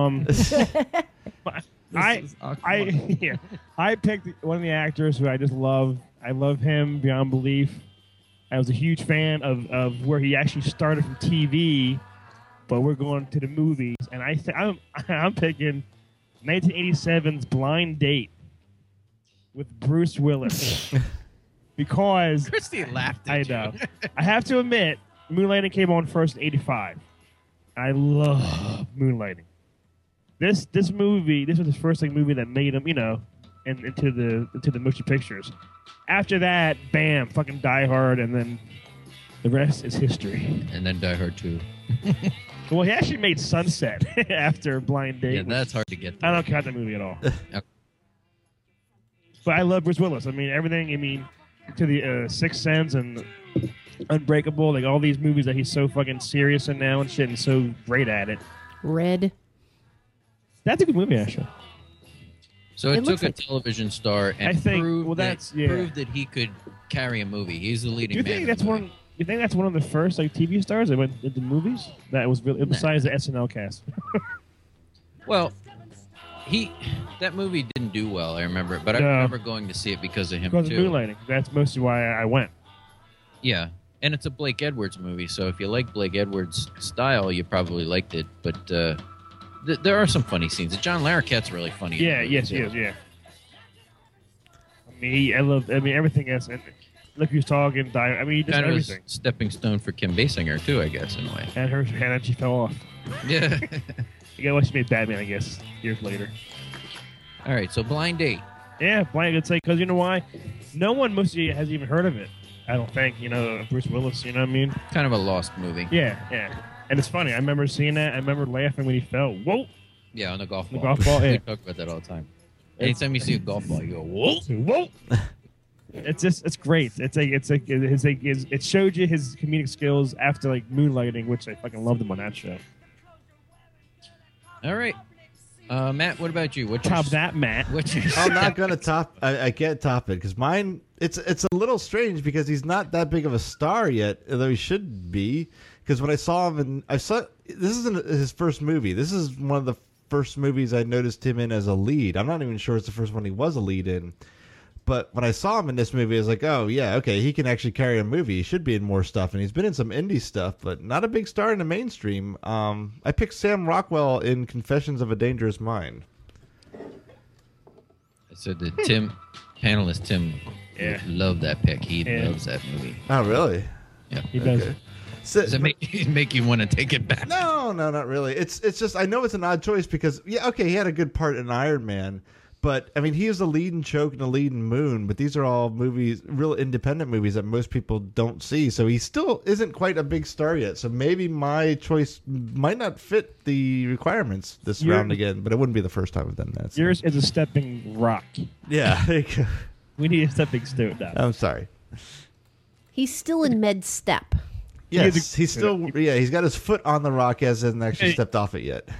I picked one of the actors who I just love. I love him beyond belief. I was a huge fan of where he actually started from TV, but we're going to the movies, and I'm picking 1987's Blind Date with Bruce Willis because Christy laughed I know. I have to admit, Moonlighting came on first in '85. I love Moonlighting. This movie, this was his first movie that made him, into the motion pictures. After that, bam, fucking Die Hard, and then the rest is history. And then Die Hard 2. Well, he actually made Sunset after Blind Date. Yeah, that's hard to get I through. don't count that movie at all. Okay. But I love Bruce Willis. I mean, everything. I mean, to the Sixth Sense and Unbreakable, like all these movies that he's so fucking serious in now and shit, and so great at it. Red. That's a good movie, actually. So It it looks took a like- television star and I think- proved, well, that's- yeah. proved that he could carry a movie. He's the leading Do you man. think in that's the movie. one? You think that's one of the first TV stars that went into movies? That was really besides the SNL cast. Well, that movie didn't do well. I remember it, but I No. remember going to see it because of him Because of too. Moonlighting. That's mostly why I went. Yeah, and it's a Blake Edwards movie, so if you like Blake Edwards' style, you probably liked it. But there are some funny scenes. John Larroquette's really funny. in the Yeah. movie, Yes. too. Yes. Yeah. I mean, everything else. And look who's talking. I mean, he does Kind of a everything. stepping stone for Kim Basinger too, I guess, in a way. And her hand, she fell off. Yeah. You gotta watch she made Batman, I guess, years later. All right, so Blind Date. Yeah, Blind Date, because you know why? No one mostly has even heard of it. I don't think, Bruce Willis, you know what I mean? Kind of a lost movie. Yeah. And it's funny. I remember seeing that. I remember laughing when he fell. Whoa! Yeah, on the golf The ball. golf ball, yeah. We talk about that all the time. Anytime you see a golf ball, you go, whoa. Whoa! It's great. It showed you his comedic skills after Moonlighting, which I fucking loved him on that show. All right. Matt, what about you? What's Top your, that, Matt. What's your I'm not gonna top. I can't top it because mine. It's a little strange because he's not that big of a star yet, although he should be. Because when I saw him, this isn't his first movie. This is one of the first movies I noticed him in as a lead. I'm not even sure it's the first one he was a lead in. But when I saw him in this movie, I was like, oh, yeah, okay, he can actually carry a movie. He should be in more stuff. And he's been in some indie stuff, but not a big star in the mainstream. I picked Sam Rockwell in Confessions of a Dangerous Mind. I said that panelist Tim loved that pick. He loves that movie. Oh, really? Yeah. He does. Okay. So, Does it make you want to take it back? No, not really. It's just, I know it's an odd choice because, yeah, okay, he had a good part in Iron Man. But, I mean, he was the lead in Choke and the lead in Moon, but these are all movies, real independent movies that most people don't see. So he still isn't quite a big star yet. So maybe my choice might not fit the requirements this round again, but it wouldn't be the first time I've done that. So. Yours is a stepping rock. Yeah. We need a stepping stone now. I'm sorry. He's still in med step. Yes, he's still, he's got his foot on the rock as hasn't actually stepped off it yet.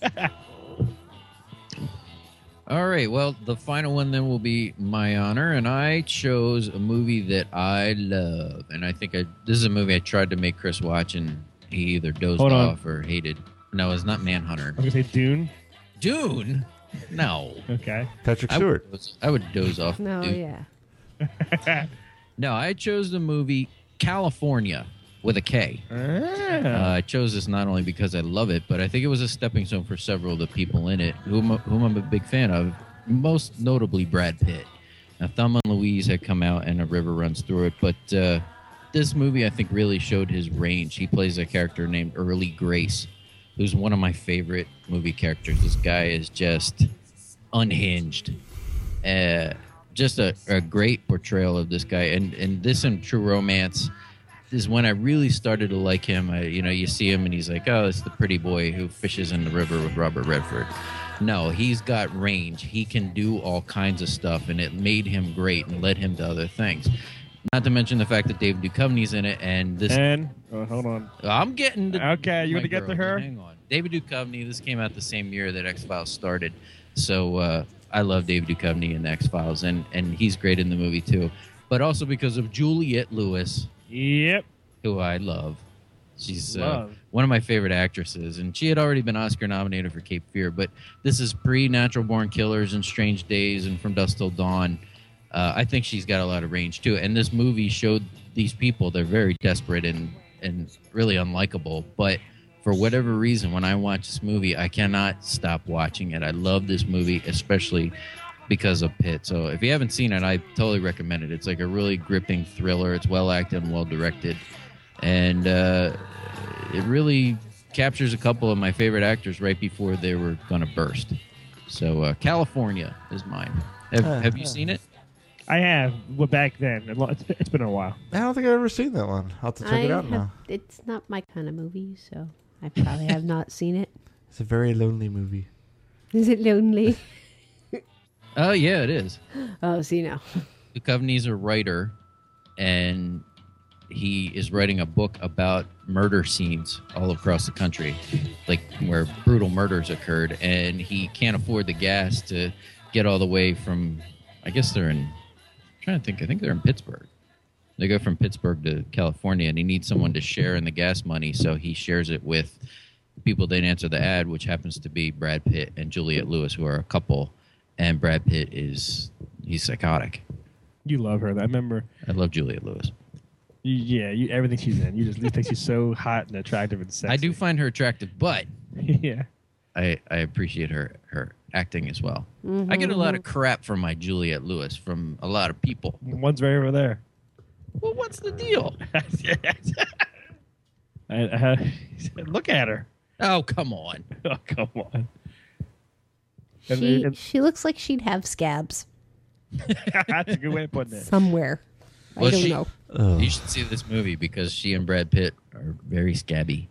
All right, well, the final one then will be my honor, and I chose a movie that I love, and I think this is a movie I tried to make Chris watch, and he either dozed off or hated. No, it's not Manhunter. I was going to say Dune. Dune? No. Okay. Patrick Stewart. I would doze off. No, Dune. yeah. No, I chose the movie California with a K. I chose this not only because I love it, but I think it was a stepping stone for several of the people in it, whom I'm a big fan of, most notably Brad Pitt. Now, Thelma and Louise had come out and A River Runs Through It, but this movie, I think, really showed his range. He plays a character named Early Grace, who's one of my favorite movie characters. This guy is just unhinged. Just a great portrayal of this guy. And this in True Romance is when I really started to like him. You see him and he's like, oh, it's the pretty boy who fishes in the river with Robert Redford. No, he's got range. He can do all kinds of stuff, and it made him great and led him to other things. Not to mention the fact that David Duchovny's in it, and this. And hold on, I'm getting. Okay, you want to get to her? Hang on, David Duchovny. This came out the same year that X-Files started, so I love David Duchovny in X-Files, and he's great in the movie too. But also because of Juliette Lewis. Yep. Who I love. She's one of my favorite actresses, and she had already been Oscar nominated for Cape Fear, but this is pre-Natural Born Killers and Strange Days and From Dusk Till Dawn. I think she's got a lot of range too, and this movie showed these people, they're very desperate and really unlikable, but for whatever reason, when I watch this movie, I cannot stop watching it. I love this movie, especially because of Pitt. So if you haven't seen it, I totally recommend it. It's like a really gripping thriller. It's well acted and well directed, and it really captures a couple of my favorite actors right before they were going to burst. So California is mine. Have you seen it? I have. Well, back then. It's been a while. I don't think I've ever seen that one. I'll have to check it out now. It's not my kind of movie, so I probably have not seen it. It's a very lonely movie. Is it lonely? Oh, yeah, it is. Oh, see now. Duchovny's a writer, and he is writing a book about murder scenes all across the country, like where brutal murders occurred, and he can't afford the gas to get all the way from, I guess they're in, I'm trying to think, I think they're in Pittsburgh. They go from Pittsburgh to California, and he needs someone to share in the gas money, so he shares it with people that answer the ad, which happens to be Brad Pitt and Juliette Lewis, who are a couple, and Brad Pitt he's psychotic. You love her. I remember. I love Juliette Lewis. Yeah, everything she's in. You think she's so hot and attractive and sexy. I do find her attractive, but yeah, I appreciate her acting as well. Mm-hmm. I get a lot of crap from my Juliette Lewis from a lot of people. One's right over there. Well, what's the deal? Look at her. Oh, come on. Oh, come on. She looks like she'd have scabs. That's a good way of putting it. Somewhere. Well, I don't know. You should see this movie because she and Brad Pitt are very scabby.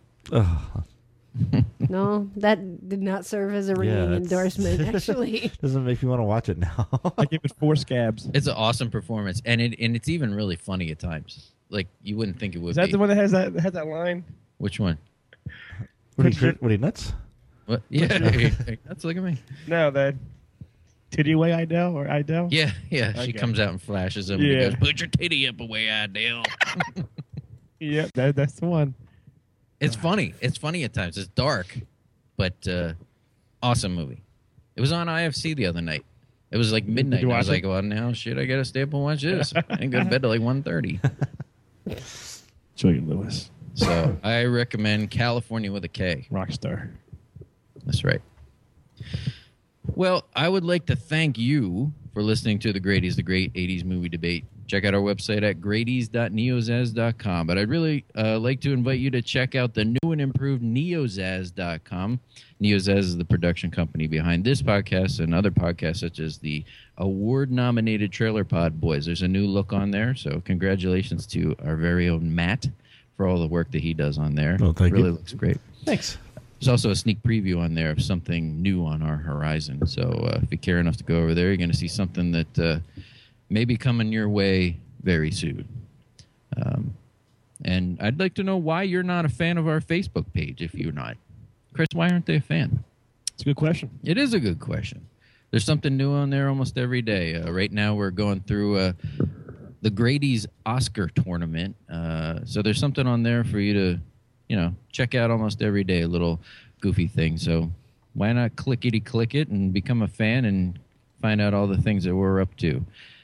No, that did not serve as a ringing endorsement, actually. Doesn't make me want to watch it now. I give it 4 scabs. It's an awesome performance, and it's even really funny at times. Like, you wouldn't think it would be. Is that the one that has that line? Which one? What are you nuts? What? Yeah, that's look at me. No, that titty away Idell or Idell? Yeah. Okay. She comes out and flashes him. Yeah. And he goes, "Put your titty up away, Idell." Yep, that's the one. It's funny. It's funny at times. It's dark, but Awesome movie. It was on IFC the other night. It was like midnight. I was like, well, now shit, I got to stay up and watch this. I didn't go to bed till like 1:30. Julian Lewis. So I recommend California with a K. Rockstar. That's right. Well, I would like to thank you for listening to The Grady's, the Great 80s Movie Debate. Check out our website at gradys.neozaz.com. But I'd really like to invite you to check out the new and improved neozaz.com. Neozaz is the production company behind this podcast and other podcasts such as the award-nominated Trailer Pod Boys. There's a new look on there, so congratulations to our very own Matt for all the work that he does on there. Oh, thank you. Really looks great. Thanks. There's also a sneak preview on there of something new on our horizon. So if you care enough to go over there, you're going to see something that may be coming your way very soon. And I'd like to know why you're not a fan of our Facebook page if you're not. Chris, why aren't they a fan? It's a good question. It is a good question. There's something new on there almost every day. Right now we're going through the Grady's Oscar tournament. So there's something on there for you to check out almost every day, a little goofy thing. So why not click it and become a fan and find out all the things that we're up to.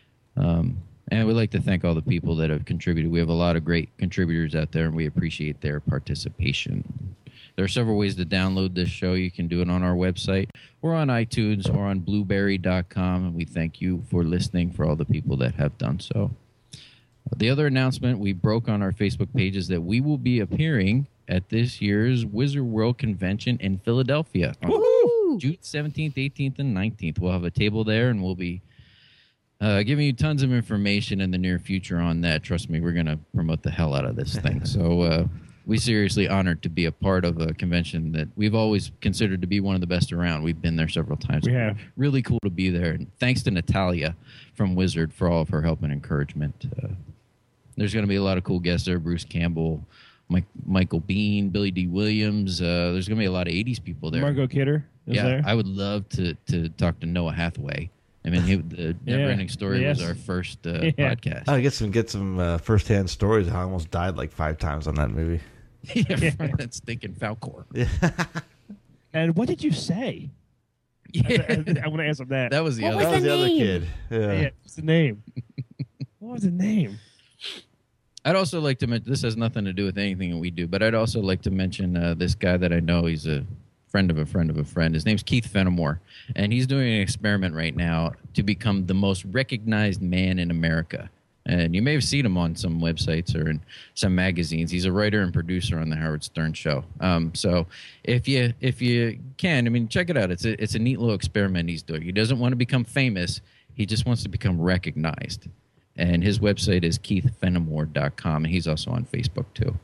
And we'd like to thank all the people that have contributed. We have a lot of great contributors out there, and we appreciate their participation. There are several ways to download this show. You can do it on our website or on iTunes or on blueberry.com. And we thank you for listening, for all the people that have done so. The other announcement we broke on our Facebook page is that we will be appearing at this year's Wizard World Convention in Philadelphia on June 17th, 18th, and 19th. We'll have a table there, and we'll be giving you tons of information in the near future on that. Trust me, we're going to promote the hell out of this thing. So we seriously honored to be a part of a convention that we've always considered to be one of the best around. We've been there several times. We have. Really cool to be there. And thanks to Natalia from Wizard for all of her help and encouragement. There's going to be a lot of cool guests there. Bruce Campbell, Michael Bean, Billy D. Williams. There's going to be a lot of 80s people there. Margot Kidder is there. I would love to talk to Noah Hathaway. I mean, the Neverending Story was our first podcast. I get some firsthand stories. I almost died like 5 times on that movie. From that stinking Falcor. Yeah. And what did you say? Yeah. I want to ask him that. That was the What other. was That was the other name? kid. Yeah. What's the name? What was the name? I'd also like to mention, this has nothing to do with anything that we do, but I'd also like to mention this guy that I know. He's a friend of a friend of a friend. His name's Keith Fenimore, and he's doing an experiment right now to become the most recognized man in America. And you may have seen him on some websites or in some magazines. He's a writer and producer on the Howard Stern Show. So if you can, I mean, check it out. It's a neat little experiment he's doing. He doesn't want to become famous. He just wants to become recognized. And his website is keithfenimore.com, and he's also on Facebook too.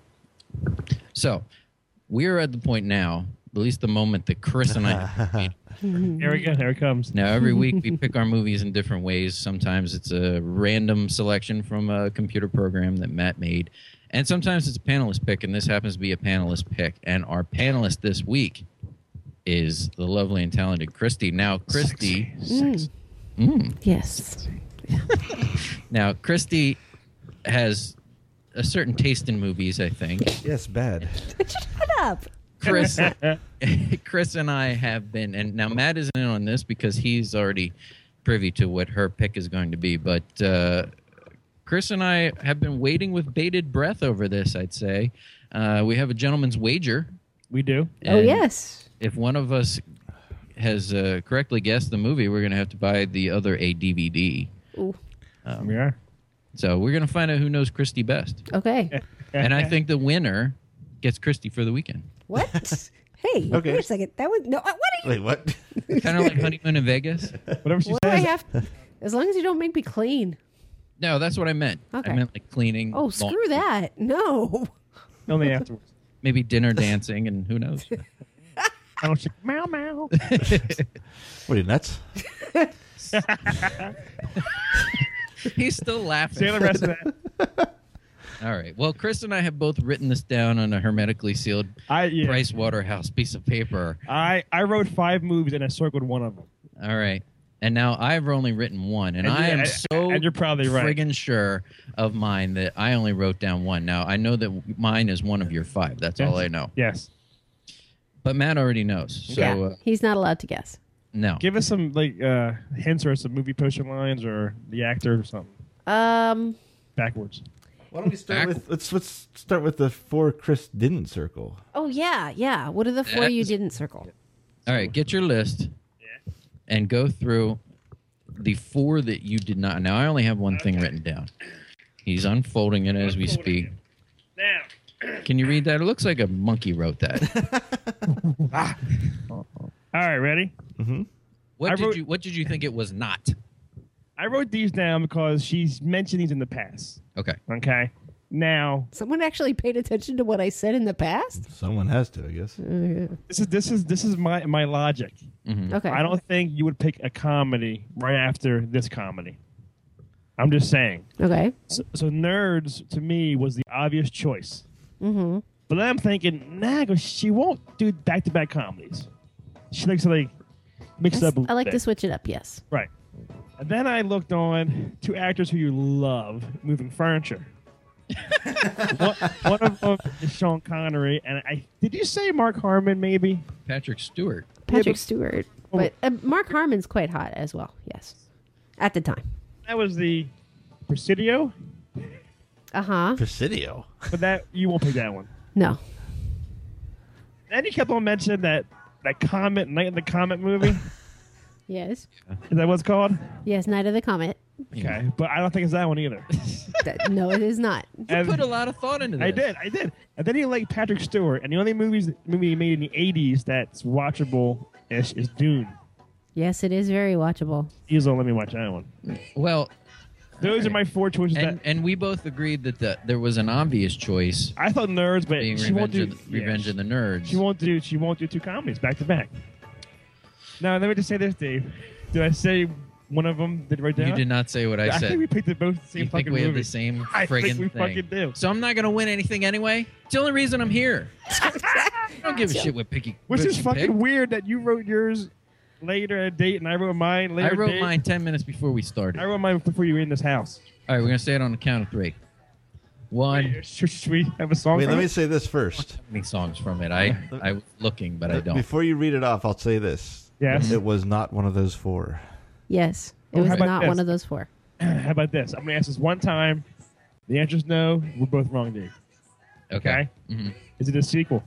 So we're at the point now, at least the moment that Chris and I have made. Here we go. There it comes. Now, every week we pick our movies in different ways. Sometimes it's a random selection from a computer program that Matt made. And sometimes it's a panelist pick, and this happens to be a panelist pick. And our panelist this week is the lovely and talented Christy. Now, Christy... Yes. Now, Christy has a certain taste in movies, I think. Yes, bad. Shut up. Chris and I have been, and now Matt isn't in on this because he's already privy to what her pick is going to be, but Chris and I have been waiting with bated breath over this, I'd say. We have a gentleman's wager. We do. Oh, yes. If one of us has correctly guessed the movie, we're going to have to buy the other a DVD. Ooh. We are. So we're going to find out who knows Christy best. Okay. And I think the winner gets Christy for the weekend. What? Hey, Okay. wait a second. That was no. What? Are you, Wait, what? Kind of like Honeymoon in Vegas. Whatever she What do I says. have? As long as you don't make me clean. No, that's what I meant. Okay. I meant like cleaning. Oh, screw that. No. Only afterwards. Maybe dinner dancing, and who knows. I don't say, meow, meow. What are you, nuts? He's still laughing. Say the rest of that. All right. Well, Chris and I have both written this down on a hermetically sealed Price Waterhouse piece of paper. I wrote 5 movies and I circled one of them. All right. And now I've only written one, and I am so and you're probably right. friggin' sure of mine that I only wrote down one. Now, I know that mine is one of your 5. That's all I know. Yes. But Matt already knows. So, Yeah, he's not allowed to guess. no. Give us some hints or some movie poster lines or the actor or something. Backwards. Why don't we start with let's start with the 4 Chris didn't circle. Oh yeah. What are the 4 you didn't circle? All right, get your list and go through the 4 that you did not. Now, I only have one thing written down. He's unfolding it as we speak. Now. Can you read that? It looks like a monkey wrote that. All right, ready? Mm-hmm. What did you think it was not? I wrote these down because she's mentioned these in the past. Okay. Okay. Now, Someone actually paid attention to what I said in the past? Someone has to, I guess. this is my logic. Mm-hmm. Okay. I don't think you would pick a comedy right after this comedy. I'm just saying. Okay. So Nerds to me was the obvious choice. Mm-hmm. But then I'm thinking, nah, 'cause she won't do back-to-back comedies. She likes to mix it up. A I little like bit. to switch it up. Yes. Right. And then I looked on 2 actors who you love moving furniture. one of them is Sean Connery, and did you say Mark Harmon? Maybe Patrick Stewart. Patrick Stewart, but Mark Harmon's quite hot as well. Yes, at the time. that was the Presidio, Presidio. but that you won't pick that one. No. Then you kept on mentioning that Comet Night of the Comet movie. Yes. Is that what it's called? Yes. Night of the Comet. Okay, but I don't think it's that one either. No, it is not. And Put a lot of thought into this. I did. And then you like Patrick Stewart, and the only movie he made in the '80s that's watchable-ish is Dune. Yes, it is very watchable. He's gonna let me watch that one. Well, Those are my 4 choices. and we both agreed that there was an obvious choice I thought Nerds, but being she won't do Revenge of the Nerds. She won't do 2 comedies back to back. Now let me just say this, Dave. Did I say one of them did right down? You did not say what I I said. think we picked both the same You think fucking we have movie. the same I think friggin' we thing? fucking do. So I'm not going to win anything anyway. It's the only reason I'm here. I don't give a shit what picky. Which what is you fucking picked. weird that you wrote yours later at a date and I wrote mine later. I wrote date. mine 10 minutes before we started. I wrote mine before you were in this house. All right, we're going to say it on the count of 3. 1. Should we have a song? Wait, from let me it? say this first. How many songs from it? I was looking, but I don't. Before you read it off, I'll say this. Yes. It was not one of those 4. Yes, it Oh, was how about not this? one of those 4. How about this? I'm gonna ask this one time. The answer's no. We're both wrong, Dave. Okay. Mhm. Is it a sequel?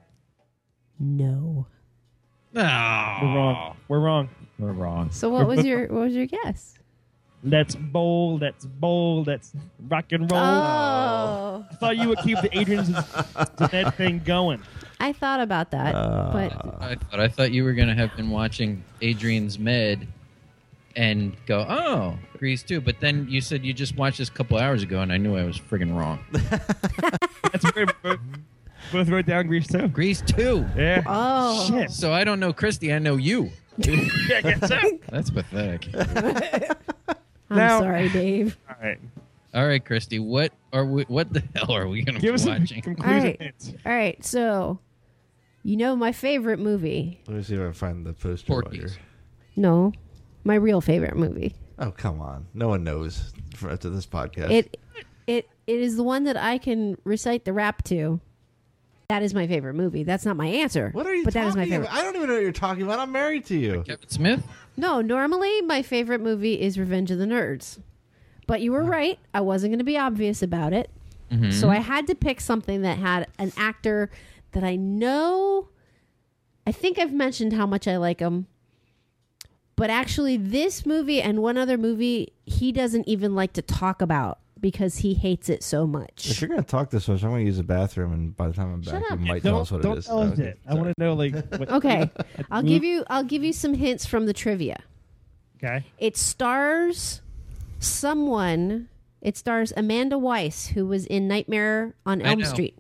No. We're wrong. We're wrong. We're wrong. So what was your guess? Let's bowl. Let's bowl. Let's rock and roll. Oh, I thought you would keep the Adrian's Jeanette thing going. I thought about that, but I thought you were going to have been watching Adrian's Med and go, oh, Grease 2. But then you said you just watched this a couple hours ago, and I knew I was friggin' wrong. That's weird. Both wrote down Grease too. Grease 2. Yeah. Oh. Shit. So I don't know Christy, I know you. Yeah, I guess so. That's pathetic. I'm Now- sorry, Dave. All right. All right, Christy, what the hell are we going to Give be us some watching? conclusive All right. hints. All right, so you know my favorite movie. Let me see if I can find the poster. while Porky's. you're- No, my real favorite movie. Oh, come on. No one knows after this podcast. It is the one that I can recite the rap to. That is my favorite movie. That's not my answer. What are you But that is my talking favorite. about? I don't even know what you're talking about. I'm married to you. Kevin Smith? No, normally my favorite movie is Revenge of the Nerds. But you were right. I wasn't going to be obvious about it. Mm-hmm. So I had to pick something that had an actor that I know. I think I've mentioned how much I like him. But actually, this movie and one other movie, he doesn't even like to talk about because he hates it so If much. you're going to talk this much, I'm going to use the bathroom, and by the time I'm back, up. you might tell Don't us what don't it is. tell us Okay, it. I want to know what. Okay, I'll give you some hints from the trivia. Okay. It stars someone. It stars Amanda Weiss, who was in Nightmare on I Elm know. Street.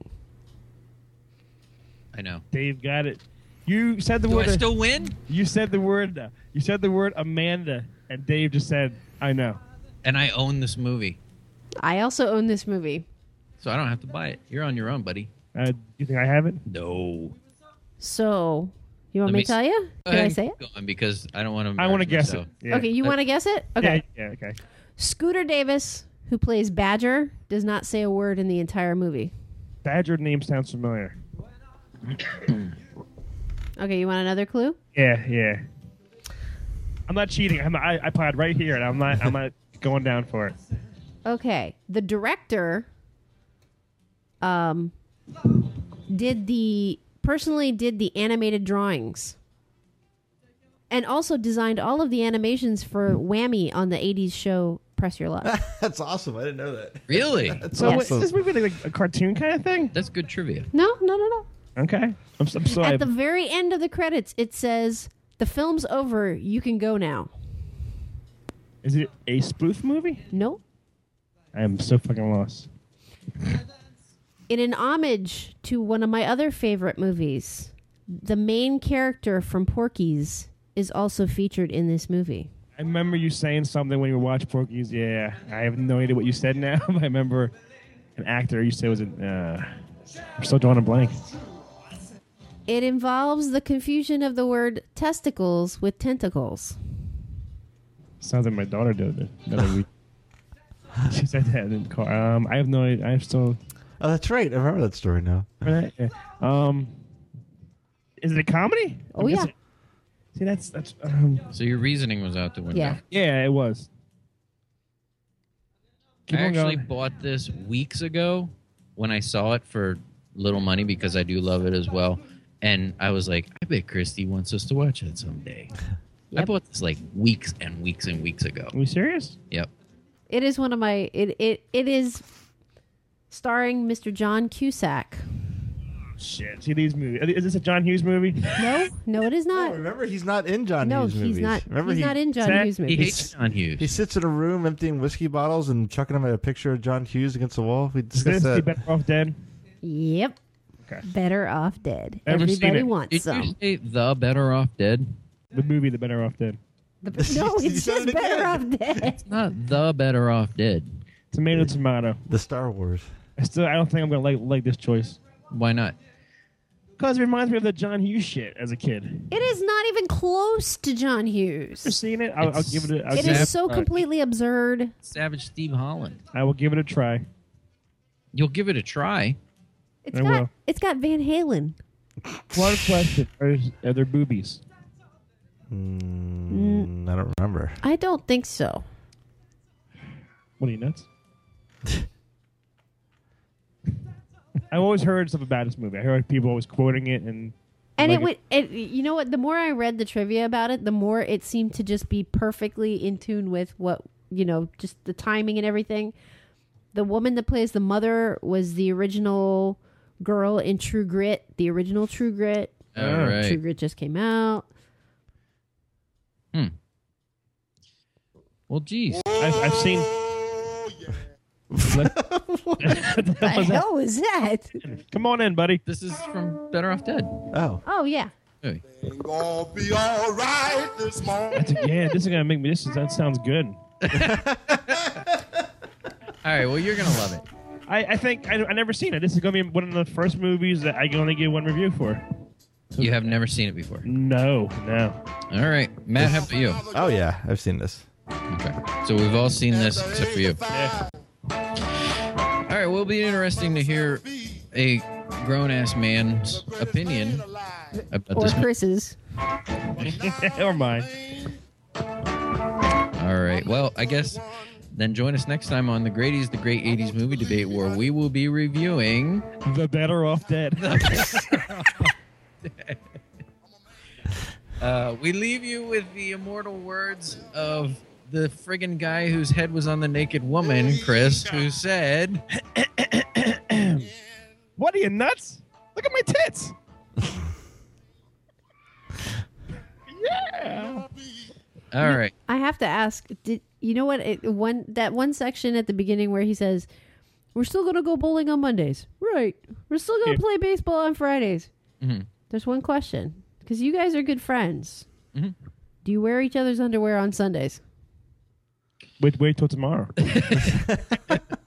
I know. Dave got it. You said the Do I word. still win? You said the word. You said the word Amanda, and Dave just said, "I know." And I own this movie, I also own this movie. so I don't have to buy it. You're on your own, buddy. You think I have it? No. So, you want Let me me to tell you? Can I say it? Go on, because I don't want to. I want to guess it. Yeah. Okay, you want to guess it? Okay. Yeah. Okay. Scooter Davis, who plays Badger, does not say a word in the entire movie. Badger name sounds familiar. Okay, you want another clue? Yeah. I'm not cheating. I applied right here, and I'm not going down for it. Okay, the director personally did the animated drawings and also designed all of the animations for Whammy on the 80s show Press Your Luck. That's awesome. I didn't know that. Really? So Yes. is this movie like a cartoon kind of thing? That's good trivia. No. Okay. I'm sorry. At the very end of the credits, it says, "The film's over. You can go now." Is it a spoof movie? No. I am so fucking lost. In an homage to one of my other favorite movies, the main character from Porky's is also featured in this movie. I remember you saying something when you watched Porky's. Yeah, I have no idea what you said now. But I remember an actor you said was I'm still drawing a blank. It involves the confusion of the word testicles with tentacles. Sounds like my daughter did it the other week. She said that in the car. I have no idea. I'm still. Oh, that's right. I remember that story now. Is it a comedy? Oh, yeah. See, that's. So your reasoning was out the window. Yeah. Yeah, it was. Keep I on actually going. bought this weeks ago when I saw it for little money because I do love it as well. And I was like, I bet Christy wants us to watch it someday. I Yep. bought this like weeks and weeks and weeks ago. Are we serious? Yep. It is one of my. It is starring Mr. John Cusack. Shit. See these movies. Is this a John Hughes movie? No, it is No, not. remember, he's not in John No, Hughes he's movies. not. Remember, He's not in John Zach, Hughes He movies. hates John Hughes. He sits in a room emptying whiskey bottles and chucking them at a picture of John Hughes against the wall. We Is discussed this that. Better Off Dead? Yep. Okay. Better Off Dead. Ever seen Everybody it? wants Did some. you say The Better Off Dead? The movie The Better Off Dead. No, You it's said just it Better again. Off Dead. Not The Better Off Dead. Tomato. The Star Wars. I don't think I'm gonna like this choice Why not? because it reminds me of the John Hughes shit as a kid. It is not even close to John Hughes. Ever seen it? I'll give it. It is so completely absurd. Savage Steve Holland. I will give it a try. You'll give it a try. I will. It's got Van Halen. One question: Are there boobies? I don't remember. I don't think so. What are you nuts? I've always heard stuff about this movie. I heard people always quoting it and like you know what? The more I read the trivia about it, the more it seemed to just be perfectly in tune with what, just the timing and everything. The woman that plays the mother was the original girl in True Grit, the original True Grit. All right. True Grit just came out. Well, geez. I've seen. What the hell was that? Come on in, buddy. This is from Better Off Dead. Oh. Oh, yeah. Hey. Gonna be all right this morning. This is gonna make me. That sounds good. All right. Well, you're gonna love it. I think I never seen it. This is gonna be one of the first movies that I can only give one review for. You have never seen it before. No. All right, Matt. How about you? Oh, yeah. I've seen this. Okay. So we've all seen this except for you. Yeah. All right. Well, it'll be interesting to hear a grown-ass man's opinion about Or this. Chris's. Or mine. All right. Well, I guess then join us next time on the Grady's The Great 80s Movie Debate, where we will be reviewing The Better Off Dead. we leave you with the immortal words of the friggin' guy whose head was on the naked woman, Chris, who said, What are you nuts? Look at my tits. Yeah. all right. I have to ask, did you know what that one section at the beginning where he says, "We're still going to go bowling on Mondays." Right. We're still going to play baseball on Fridays. Mhm. There's one question, because you guys are good friends. Mhm. Do you wear each other's underwear on Sundays? Wait till tomorrow.